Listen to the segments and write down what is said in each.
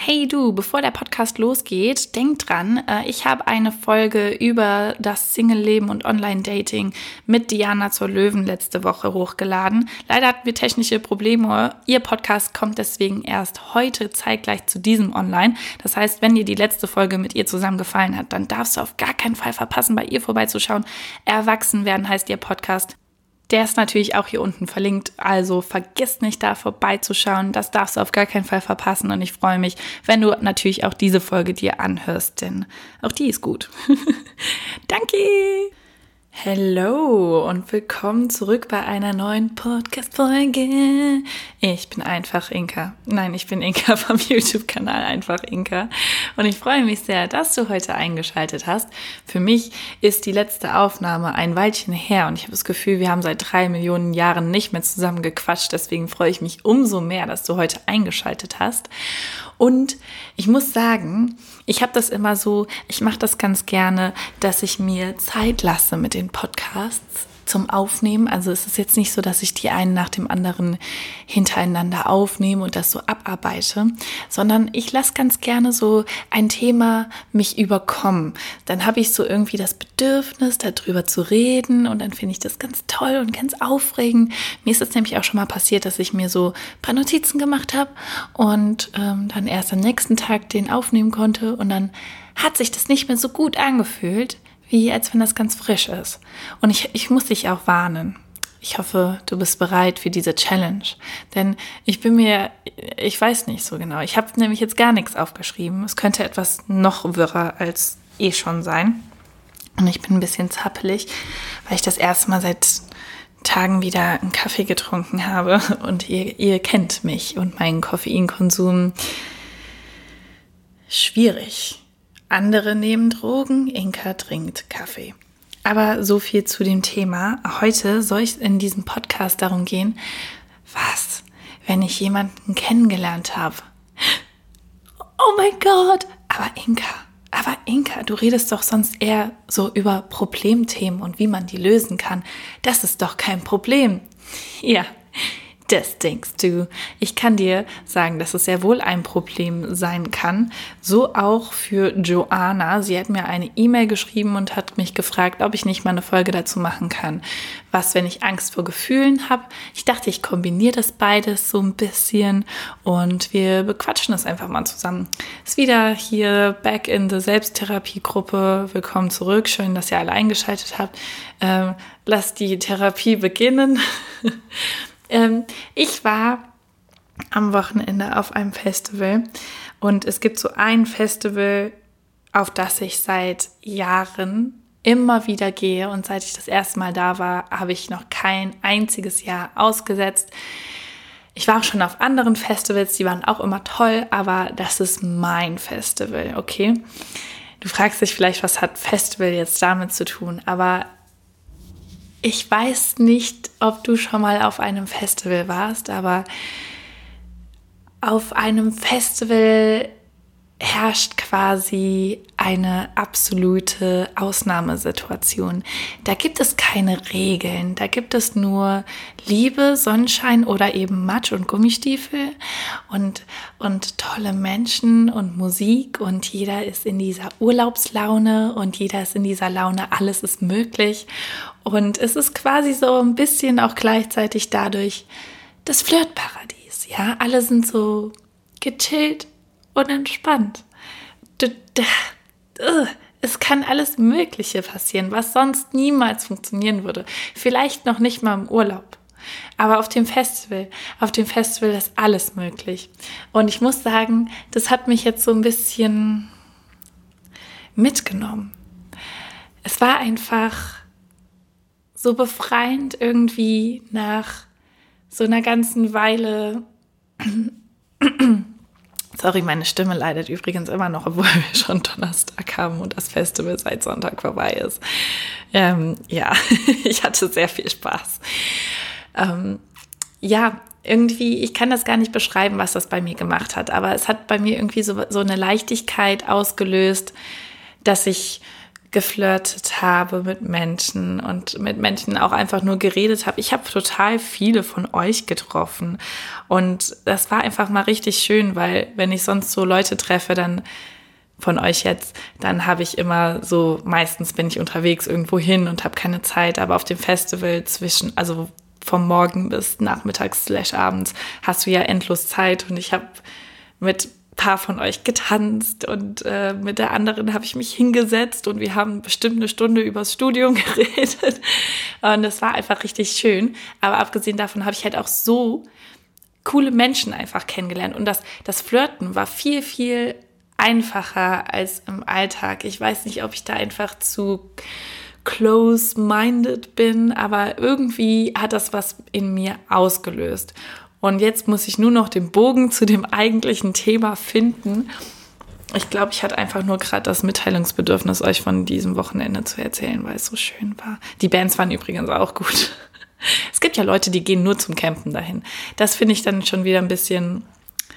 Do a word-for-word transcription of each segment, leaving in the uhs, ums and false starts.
Hey du, bevor der Podcast losgeht, denk dran, äh, ich habe eine Folge über das Single-Leben und Online-Dating mit Diana zur Löwen letzte Woche hochgeladen. Leider hatten wir technische Probleme. Ihr Podcast kommt deswegen erst heute zeitgleich zu diesem online. Das heißt, wenn dir die letzte Folge mit ihr zusammen gefallen hat, dann darfst du auf gar keinen Fall verpassen, bei ihr vorbeizuschauen. Erwachsen werden heißt ihr Podcast. Der ist natürlich auch hier unten verlinkt, also vergiss nicht, da vorbeizuschauen. Das darfst du auf gar keinen Fall verpassen und ich freue mich, wenn du natürlich auch diese Folge dir anhörst, denn auch die ist gut. Danke! Hallo und willkommen zurück bei einer neuen Podcast-Folge. Ich bin einfach Inka. Nein, ich bin Inka vom YouTube-Kanal Einfach Inka. Und ich freue mich sehr, dass du heute eingeschaltet hast. Für mich ist die letzte Aufnahme ein Weilchen her und ich habe das Gefühl, wir haben seit drei Millionen Jahren nicht mehr zusammen gequatscht. Deswegen freue ich mich umso mehr, dass du heute eingeschaltet hast. Und ich muss sagen, ich habe das immer so, ich mache das ganz gerne, dass ich mir Zeit lasse mit den Podcasts zum Aufnehmen. Also es ist jetzt nicht so, dass ich die einen nach dem anderen hintereinander aufnehme und das so abarbeite, sondern ich lasse ganz gerne so ein Thema mich überkommen. Dann habe ich so irgendwie das Bedürfnis, darüber zu reden und dann finde ich das ganz toll und ganz aufregend. Mir ist es nämlich auch schon mal passiert, dass ich mir so ein paar Notizen gemacht habe und ähm, dann erst am nächsten Tag den aufnehmen konnte und dann hat sich das nicht mehr so gut angefühlt, wie als wenn das ganz frisch ist. Und ich, ich muss dich auch warnen. Ich hoffe, du bist bereit für diese Challenge. Denn ich bin mir, ich weiß nicht so genau. Ich habe nämlich jetzt gar nichts aufgeschrieben. Es könnte etwas noch wirrer als eh schon sein. Und ich bin ein bisschen zappelig, weil ich das erste Mal seit Tagen wieder einen Kaffee getrunken habe. Und ihr, ihr kennt mich und meinen Koffeinkonsum. Schwierig. Andere nehmen Drogen, Inka trinkt Kaffee. Aber so viel zu dem Thema. Heute soll es in diesem Podcast darum gehen, was, wenn ich jemanden kennengelernt habe? Oh mein Gott! Aber Inka, aber Inka, du redest doch sonst eher so über Problemthemen und wie man die lösen kann. Das ist doch kein Problem. Ja. Das denkst du. Ich kann dir sagen, dass es sehr wohl ein Problem sein kann. So auch für Joanna. Sie hat mir eine E-Mail geschrieben und hat mich gefragt, ob ich nicht mal eine Folge dazu machen kann. Was, wenn ich Angst vor Gefühlen habe? Ich dachte, ich kombiniere das beides so ein bisschen und wir bequatschen das einfach mal zusammen. Ist wieder hier back in the Selbsttherapiegruppe. Willkommen zurück. Schön, dass ihr alle eingeschaltet habt. Ähm, lasst die Therapie beginnen. Ähm, ich war am Wochenende auf einem Festival und es gibt so ein Festival, auf das ich seit Jahren immer wieder gehe und seit ich das erste Mal da war, habe ich noch kein einziges Jahr ausgesetzt. Ich war auch schon auf anderen Festivals, die waren auch immer toll, aber das ist mein Festival, okay? Du fragst dich vielleicht, was hat Festival jetzt damit zu tun, aber ich weiß nicht, ob du schon mal auf einem Festival warst, aber auf einem Festival herrscht quasi eine absolute Ausnahmesituation. Da gibt es keine Regeln, da gibt es nur Liebe, Sonnenschein oder eben Matsch und Gummistiefel und, und tolle Menschen und Musik und jeder ist in dieser Urlaubslaune und jeder ist in dieser Laune, alles ist möglich und es ist quasi so ein bisschen auch gleichzeitig dadurch das Flirtparadies, ja, alle sind so gechillt und entspannt. Es kann alles Mögliche passieren, was sonst niemals funktionieren würde. Vielleicht noch nicht mal im Urlaub. Aber auf dem Festival, auf dem Festival ist alles möglich. Und ich muss sagen, das hat mich jetzt so ein bisschen mitgenommen. Es war einfach so befreiend irgendwie nach so einer ganzen Weile. Sorry, meine Stimme leidet übrigens immer noch, obwohl wir schon Donnerstag haben und das Festival seit Sonntag vorbei ist. Ähm, ja, ich hatte sehr viel Spaß. Ähm, ja, irgendwie, ich kann das gar nicht beschreiben, was das bei mir gemacht hat, aber es hat bei mir irgendwie so, so eine Leichtigkeit ausgelöst, dass ich geflirtet habe mit Menschen und mit Menschen auch einfach nur geredet habe. Ich habe total viele von euch getroffen und das war einfach mal richtig schön, weil wenn ich sonst so Leute treffe, dann von euch jetzt, dann habe ich immer so, meistens bin ich unterwegs irgendwo hin und habe keine Zeit, aber auf dem Festival zwischen, also vom Morgen bis nachmittags slash abends hast du ja endlos Zeit und ich habe mit paar von euch getanzt und äh, mit der anderen habe ich mich hingesetzt und wir haben bestimmt eine Stunde übers Studium geredet und das war einfach richtig schön, aber abgesehen davon habe ich halt auch so coole Menschen einfach kennengelernt und das, das Flirten war viel, viel einfacher als im Alltag. Ich weiß nicht, ob ich da einfach zu close-minded bin, aber irgendwie hat das was in mir ausgelöst. Und jetzt muss ich nur noch den Bogen zu dem eigentlichen Thema finden. Ich glaube, ich hatte einfach nur gerade das Mitteilungsbedürfnis, euch von diesem Wochenende zu erzählen, weil es so schön war. Die Bands waren übrigens auch gut. Es gibt ja Leute, die gehen nur zum Campen dahin. Das finde ich dann schon wieder ein bisschen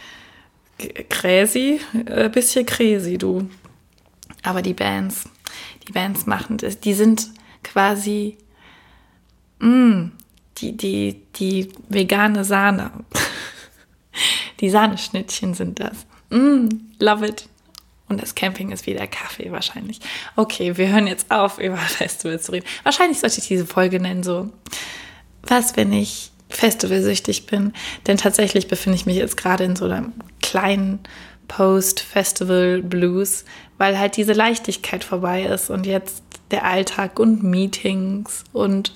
crazy, ein bisschen crazy, du. Aber die Bands, die Bands machen das, die sind quasi, mh, Die, die, die vegane Sahne. Die Sahneschnittchen sind das. Mm, love it. Und das Camping ist wie der Kaffee wahrscheinlich. Okay, wir hören jetzt auf, über Festivals zu reden. Wahrscheinlich sollte ich diese Folge nennen so, was, wenn ich festivalsüchtig bin? Denn tatsächlich befinde ich mich jetzt gerade in so einem kleinen Post-Festival-Blues, weil halt diese Leichtigkeit vorbei ist und jetzt der Alltag und Meetings und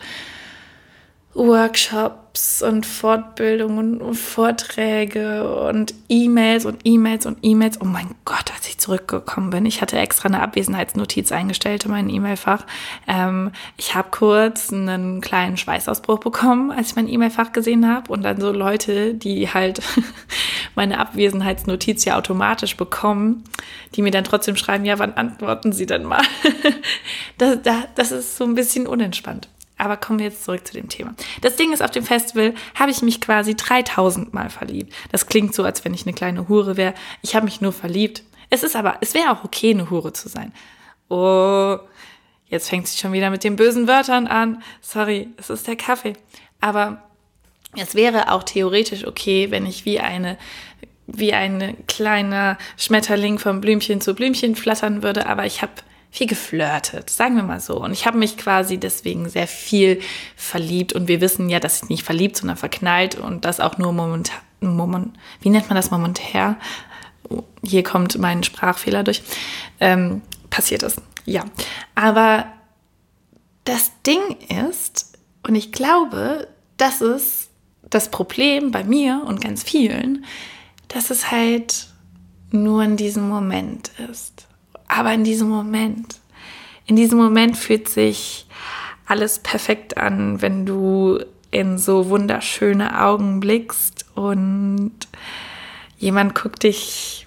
Workshops und Fortbildungen und Vorträge und E-Mails und E-Mails und E-Mails. Oh mein Gott, als ich zurückgekommen bin, ich hatte extra eine Abwesenheitsnotiz eingestellt in mein E-Mail-Fach. Ähm, ich habe kurz einen kleinen Schweißausbruch bekommen, als ich mein E-Mail-Fach gesehen habe. Und dann so Leute, die halt meine Abwesenheitsnotiz ja automatisch bekommen, die mir dann trotzdem schreiben, ja, wann antworten Sie denn mal? das, das, das ist so ein bisschen unentspannt. Aber kommen wir jetzt zurück zu dem Thema. Das Ding ist, auf dem Festival habe ich mich quasi dreitausend Mal verliebt. Das klingt so, als wenn ich eine kleine Hure wäre. Ich habe mich nur verliebt. Es ist aber, es wäre auch okay, eine Hure zu sein. Oh, jetzt fängt sie schon wieder mit den bösen Wörtern an. Sorry, es ist der Kaffee. Aber es wäre auch theoretisch okay, wenn ich wie eine, wie ein kleiner Schmetterling von Blümchen zu Blümchen flattern würde. Aber ich habe viel geflirtet, sagen wir mal so. Und ich habe mich quasi deswegen sehr viel verliebt. Und wir wissen ja, dass ich nicht verliebt, sondern verknallt. Und das auch nur momentan, moment, wie nennt man das momentär? Hier kommt mein Sprachfehler durch. Ähm, passiert ist, ja. Aber das Ding ist, und ich glaube, das ist das Problem bei mir und ganz vielen, dass es halt nur in diesem Moment ist. Aber in diesem Moment, in diesem Moment fühlt sich alles perfekt an, wenn du in so wunderschöne Augen blickst und jemand guckt dich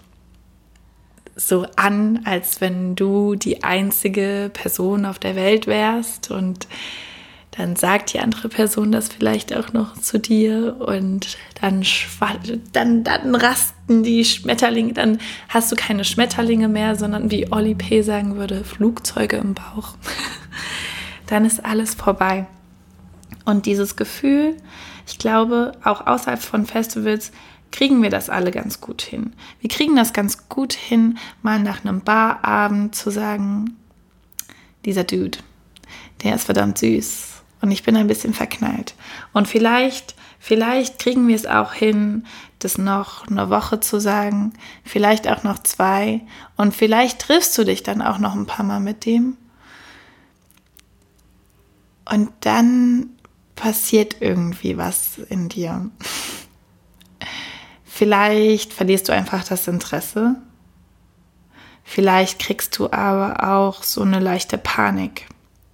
so an, als wenn du die einzige Person auf der Welt wärst und dann sagt die andere Person das vielleicht auch noch zu dir und dann, dann, dann rasten die Schmetterlinge, dann hast du keine Schmetterlinge mehr, sondern wie Oli P. sagen würde, Flugzeuge im Bauch. Dann ist alles vorbei. Und dieses Gefühl, ich glaube, auch außerhalb von Festivals kriegen wir das alle ganz gut hin. Wir kriegen das ganz gut hin, mal nach einem Barabend zu sagen, dieser Dude, der ist verdammt süß. Und ich bin ein bisschen verknallt. Und vielleicht, vielleicht kriegen wir es auch hin, das noch eine Woche zu sagen, vielleicht auch noch zwei. Und vielleicht triffst du dich dann auch noch ein paar Mal mit dem. Und dann passiert irgendwie was in dir. Vielleicht verlierst du einfach das Interesse. Vielleicht kriegst du aber auch so eine leichte Panik.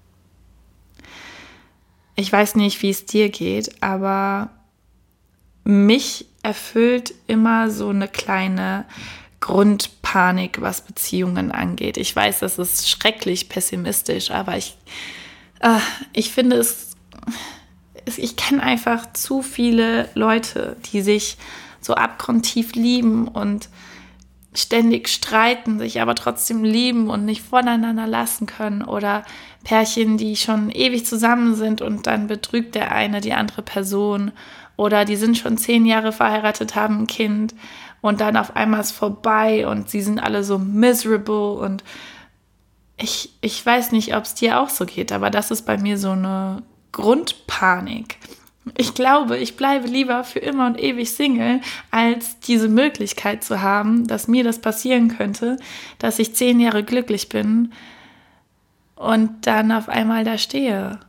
Ich weiß nicht, wie es dir geht, aber mich erfüllt immer so eine kleine Grundpanik, was Beziehungen angeht. Ich weiß, das ist schrecklich pessimistisch, aber ich, äh, ich finde es, es ich kenne einfach zu viele Leute, die sich so abgrundtief lieben und ständig streiten, sich aber trotzdem lieben und nicht voneinander lassen können, oder Pärchen, die schon ewig zusammen sind und dann betrügt der eine die andere Person, oder die sind schon zehn Jahre verheiratet, haben ein Kind und dann auf einmal ist vorbei und sie sind alle so miserable, und ich, ich weiß nicht, ob es dir auch so geht, aber das ist bei mir so eine Grundpanik. Ich glaube, ich bleibe lieber für immer und ewig Single, als diese Möglichkeit zu haben, dass mir das passieren könnte, dass ich zehn Jahre glücklich bin und dann auf einmal da stehe.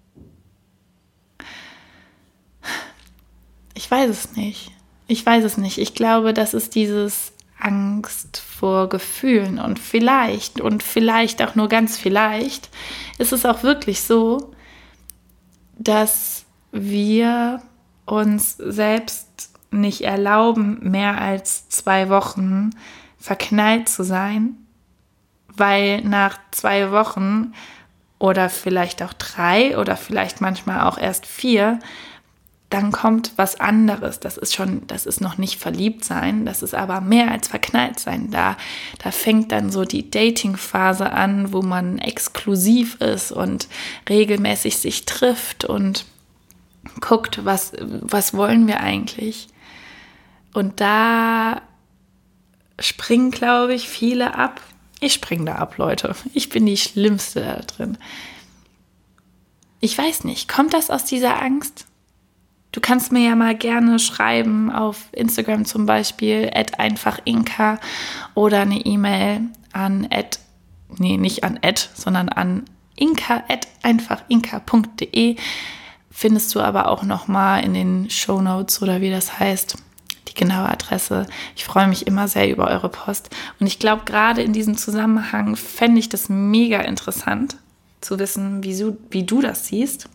Ich weiß es nicht. Ich weiß es nicht. Ich glaube, das ist dieses Angst vor Gefühlen, und vielleicht, und vielleicht auch nur ganz vielleicht, ist es auch wirklich so, dass wir uns selbst nicht erlauben, mehr als zwei Wochen verknallt zu sein, weil nach zwei Wochen oder vielleicht auch drei oder vielleicht manchmal auch erst vier, dann kommt was anderes. Das ist schon, das ist noch nicht verliebt sein, das ist aber mehr als verknallt sein. Da, da fängt dann so die Dating-Phase an, wo man exklusiv ist und regelmäßig sich trifft und guckt, was, was wollen wir eigentlich? Und da springen, glaube ich, viele ab. Ich springe da ab, Leute. Ich bin die Schlimmste da drin. Ich weiß nicht, kommt das aus dieser Angst? Du kannst mir ja mal gerne schreiben auf Instagram zum Beispiel, at einfachinka, oder eine E-Mail an, at, nee, nicht an at, sondern an inka at einfachinka punkt de. Findest du aber auch nochmal in den Shownotes oder wie das heißt, die genaue Adresse. Ich freue mich immer sehr über eure Post. Und ich glaube, gerade in diesem Zusammenhang fände ich das mega interessant, zu wissen, wie du, wie du das siehst.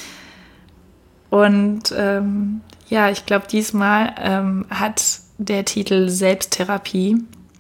Und ähm, ja, ich glaube, diesmal ähm, hat der Titel Selbsttherapie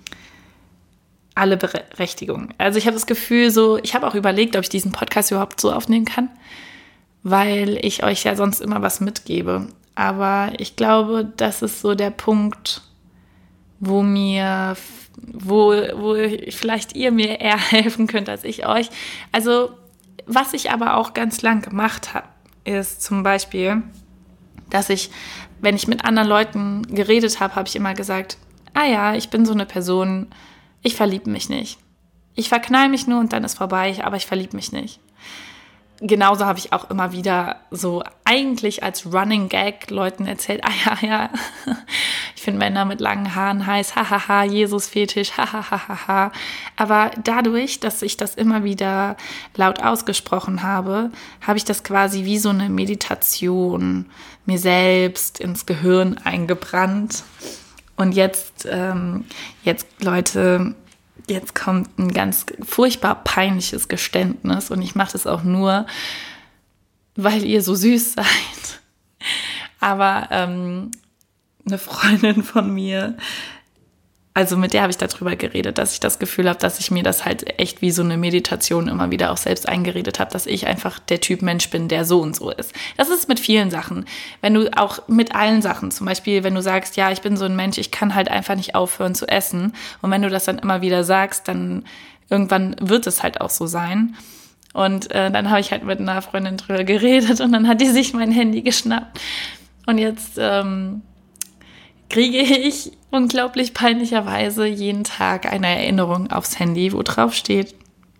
alle Berechtigung. Also ich habe das Gefühl, so, ich habe auch überlegt, ob ich diesen Podcast überhaupt so aufnehmen kann, weil ich euch ja sonst immer was mitgebe. Aber ich glaube, das ist so der Punkt, wo mir, wo, wo vielleicht ihr mir eher helfen könnt als ich euch. Also, was ich aber auch ganz lang gemacht habe, ist zum Beispiel, dass ich, wenn ich mit anderen Leuten geredet habe, habe ich immer gesagt, ah ja, ich bin so eine Person, ich verliebe mich nicht. Ich verknall mich nur und dann ist vorbei, aber ich verliebe mich nicht. Genauso habe ich auch immer wieder so eigentlich als Running Gag Leuten erzählt, ah ja, ja, ich finde Männer mit langen Haaren heiß, hahaha, Jesus-Fetisch, hahaha. Aber dadurch, dass ich das immer wieder laut ausgesprochen habe, habe ich das quasi wie so eine Meditation mir selbst ins Gehirn eingebrannt. Und jetzt, ähm, jetzt Leute... Jetzt kommt ein ganz furchtbar peinliches Geständnis, und ich mache das auch nur, weil ihr so süß seid. Aber ähm, eine Freundin von mir, also mit der habe ich darüber geredet, dass ich das Gefühl habe, dass ich mir das halt echt wie so eine Meditation immer wieder auch selbst eingeredet habe, dass ich einfach der Typ Mensch bin, der so und so ist. Das ist mit vielen Sachen. Wenn du auch mit allen Sachen, zum Beispiel, wenn du sagst, ja, ich bin so ein Mensch, ich kann halt einfach nicht aufhören zu essen. Und wenn du das dann immer wieder sagst, dann irgendwann wird es halt auch so sein. Und äh, dann habe ich halt mit einer Freundin drüber geredet, und dann hat die sich mein Handy geschnappt. Und jetzt ähm, kriege ich unglaublich peinlicherweise jeden Tag eine Erinnerung aufs Handy, wo drauf steht,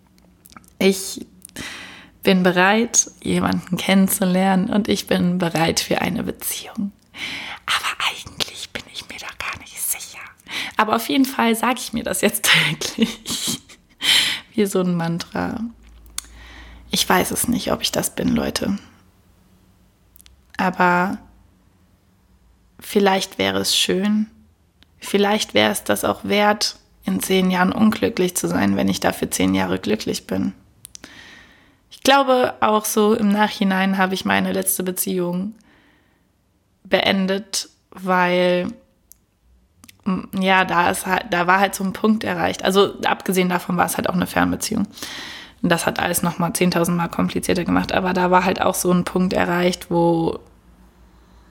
ich bin bereit, jemanden kennenzulernen, und ich bin bereit für eine Beziehung. Aber eigentlich bin ich mir doch gar nicht sicher. Aber auf jeden Fall sage ich mir das jetzt täglich. Wie so ein Mantra. Ich weiß es nicht, ob ich das bin, Leute. Aber vielleicht wäre es schön, vielleicht wäre es das auch wert, in zehn Jahren unglücklich zu sein, wenn ich dafür zehn Jahre glücklich bin. Ich glaube, auch so im Nachhinein habe ich meine letzte Beziehung beendet, weil ja, da ist halt, da war halt so ein Punkt erreicht. Also abgesehen davon war es halt auch eine Fernbeziehung. Und das hat alles nochmal zehntausend Mal komplizierter gemacht. Aber da war halt auch so ein Punkt erreicht, wo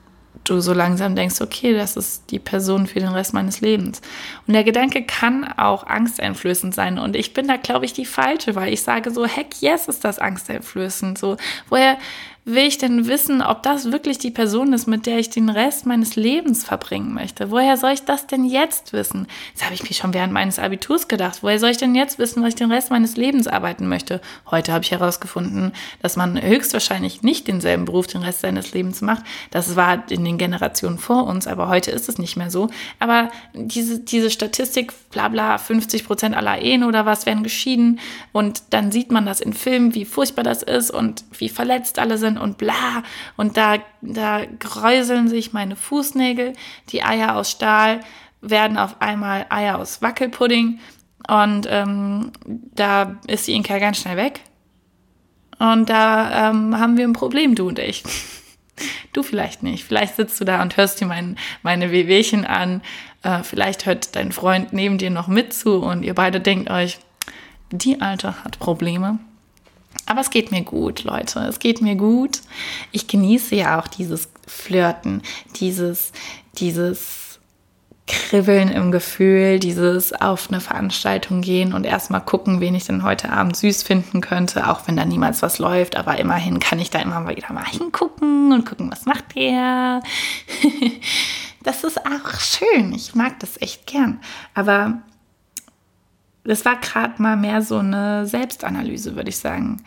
du so langsam denkst, okay, das ist die Person für den Rest meines Lebens. Und der Gedanke kann auch angsteinflößend sein. Und ich bin da, glaube ich, die Falsche, weil ich sage so, heck yes, ist das angsteinflößend. So, woher will ich denn wissen, ob das wirklich die Person ist, mit der ich den Rest meines Lebens verbringen möchte? Woher soll ich das denn jetzt wissen? Das habe ich mir schon während meines Abiturs gedacht. Woher soll ich denn jetzt wissen, was ich den Rest meines Lebens arbeiten möchte? Heute habe ich herausgefunden, dass man höchstwahrscheinlich nicht denselben Beruf den Rest seines Lebens macht. Das war in den Generationen vor uns, aber heute ist es nicht mehr so. Aber diese, diese Statistik, bla bla, fünfzig Prozent aller Ehen oder was werden geschieden, und dann sieht man das in Filmen, wie furchtbar das ist und wie verletzt alle sind und bla, und da, da gräuseln sich meine Fußnägel, die Eier aus Stahl werden auf einmal Eier aus Wackelpudding, und ähm, da ist die Inka ganz schnell weg, und da ähm, haben wir ein Problem, du und ich. Du vielleicht nicht, vielleicht sitzt du da und hörst dir mein, meine Wehwehchen an, äh, vielleicht hört dein Freund neben dir noch mit zu und ihr beide denkt euch, die Alte hat Probleme. Aber es geht mir gut, Leute, es geht mir gut. Ich genieße ja auch dieses Flirten, dieses, dieses Kribbeln im Gefühl, dieses auf eine Veranstaltung gehen und erstmal gucken, wen ich denn heute Abend süß finden könnte, auch wenn da niemals was läuft, aber immerhin kann ich da immer wieder mal hingucken und gucken, was macht der. Das ist auch schön, ich mag das echt gern, aber das war gerade mal mehr so eine Selbstanalyse, würde ich sagen.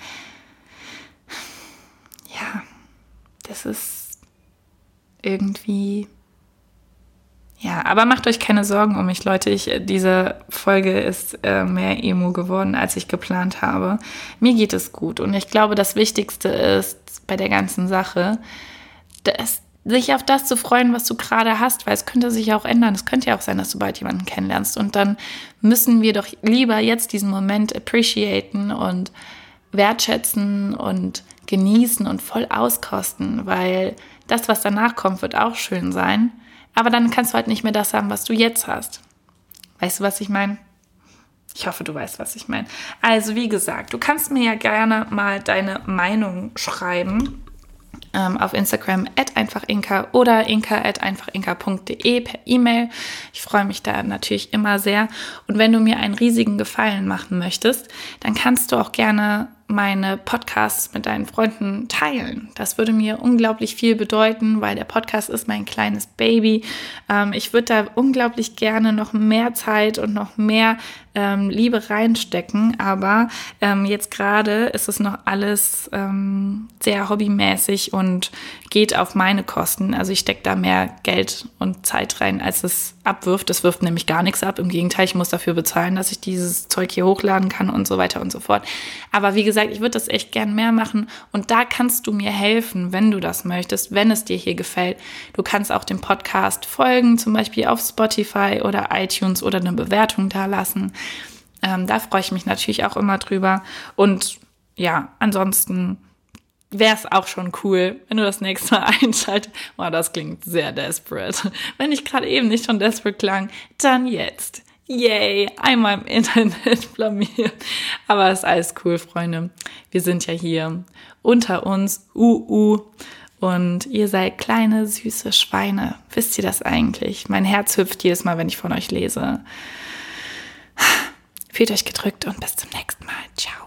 Ja, das ist irgendwie... Ja, aber macht euch keine Sorgen um mich, Leute. Ich, diese Folge ist äh, mehr Emo geworden, als ich geplant habe. Mir geht es gut und ich glaube, das Wichtigste ist bei der ganzen Sache, dass sich auf das zu freuen, was du gerade hast, weil es könnte sich ja auch ändern. Es könnte ja auch sein, dass du bald jemanden kennenlernst. Und dann müssen wir doch lieber jetzt diesen Moment appreciaten und wertschätzen und genießen und voll auskosten, weil das, was danach kommt, wird auch schön sein. Aber dann kannst du halt nicht mehr das haben, was du jetzt hast. Weißt du, was ich meine? Ich hoffe, du weißt, was ich meine. Also, wie gesagt, du kannst mir ja gerne mal deine Meinung schreiben. Auf Instagram at einfachinka oder inka at einfachinka punkt de per E-Mail. Ich freue mich da natürlich immer sehr. Und wenn du mir einen riesigen Gefallen machen möchtest, dann kannst du auch gerne meine Podcasts mit deinen Freunden teilen. Das würde mir unglaublich viel bedeuten, weil der Podcast ist mein kleines Baby. Ähm, ich würde da unglaublich gerne noch mehr Zeit und noch mehr ähm, Liebe reinstecken, aber ähm, jetzt gerade ist es noch alles ähm, sehr hobbymäßig und geht auf meine Kosten. Also ich stecke da mehr Geld und Zeit rein, als es abwirft. Es wirft nämlich gar nichts ab. Im Gegenteil, ich muss dafür bezahlen, dass ich dieses Zeug hier hochladen kann und so weiter und so fort. Aber wie gesagt, ich würde das echt gern mehr machen und da kannst du mir helfen, wenn du das möchtest, wenn es dir hier gefällt. Du kannst auch dem Podcast folgen, zum Beispiel auf Spotify oder iTunes oder eine Bewertung da lassen. Ähm, da freue ich mich natürlich auch immer drüber. Und ja, ansonsten wäre es auch schon cool, wenn du das nächste Mal einschaltest. Oh, das klingt sehr desperate. Wenn ich gerade eben nicht schon desperate klang, dann jetzt. Yay, einmal im Internet blamiert. Aber ist alles cool, Freunde. Wir sind ja hier unter uns. Uh, uh. Und ihr seid kleine, süße Schweine. Wisst ihr das eigentlich? Mein Herz hüpft jedes Mal, wenn ich von euch lese. Fühlt euch gedrückt und bis zum nächsten Mal. Ciao.